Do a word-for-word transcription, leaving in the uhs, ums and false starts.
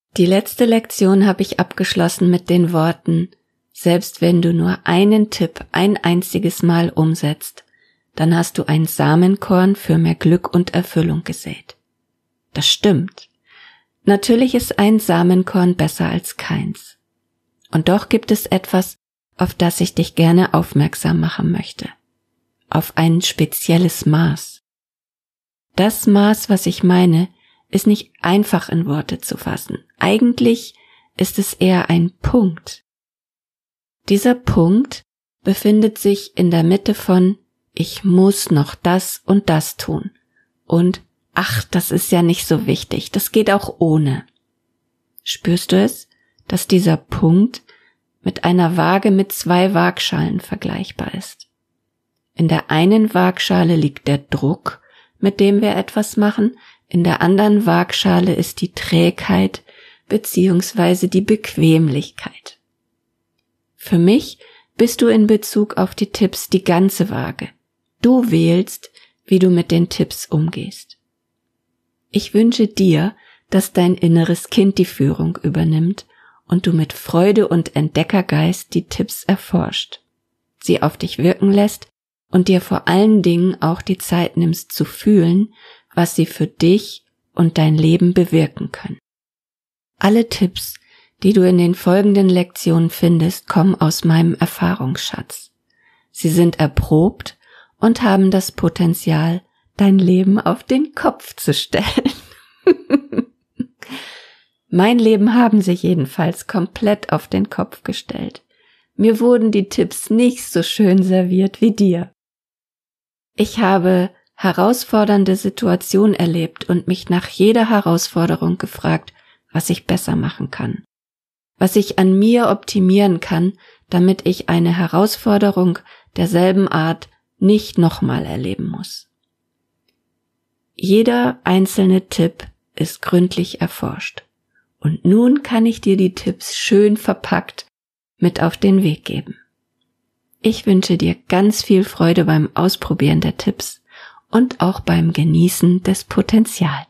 Die letzte Lektion habe ich abgeschlossen mit den Worten: Selbst wenn du nur einen Tipp ein einziges Mal umsetzt, dann hast du ein Samenkorn für mehr Glück und Erfüllung gesät. Das stimmt. Natürlich ist ein Samenkorn besser als keins. Und doch gibt es etwas, auf das ich dich gerne aufmerksam machen möchte. Auf ein spezielles Maß. Das Maß, was ich meine, ist nicht einfach in Worte zu fassen. Eigentlich ist es eher ein Punkt. Dieser Punkt befindet sich in der Mitte von ich muss noch das und das tun und ach, das ist ja nicht so wichtig, das geht auch ohne. Spürst du es, dass dieser Punkt mit einer Waage mit zwei Waagschalen vergleichbar ist? In der einen Waagschale liegt der Druck, mit dem wir etwas machen, in der anderen Waagschale ist die Trägheit beziehungsweise die Bequemlichkeit. Für mich bist du in Bezug auf die Tipps die ganze Waage. Du wählst, wie du mit den Tipps umgehst. Ich wünsche dir, dass dein inneres Kind die Führung übernimmt und du mit Freude und Entdeckergeist die Tipps erforscht, sie auf dich wirken lässt und dir vor allen Dingen auch die Zeit nimmst zu fühlen, was sie für dich und dein Leben bewirken können. Alle Tipps, die du in den folgenden Lektionen findest, kommen aus meinem Erfahrungsschatz. Sie sind erprobt und haben das Potenzial, dein Leben auf den Kopf zu stellen. Mein Leben haben sie jedenfalls komplett auf den Kopf gestellt. Mir wurden die Tipps nicht so schön serviert wie dir. Ich habe herausfordernde Situationen erlebt und mich nach jeder Herausforderung gefragt, was ich besser machen kann, was ich an mir optimieren kann, damit ich eine Herausforderung derselben Art nicht nochmal erleben muss. Jeder einzelne Tipp ist gründlich erforscht und nun kann ich dir die Tipps schön verpackt mit auf den Weg geben. Ich wünsche dir ganz viel Freude beim Ausprobieren der Tipps und auch beim Genießen des Potenzials.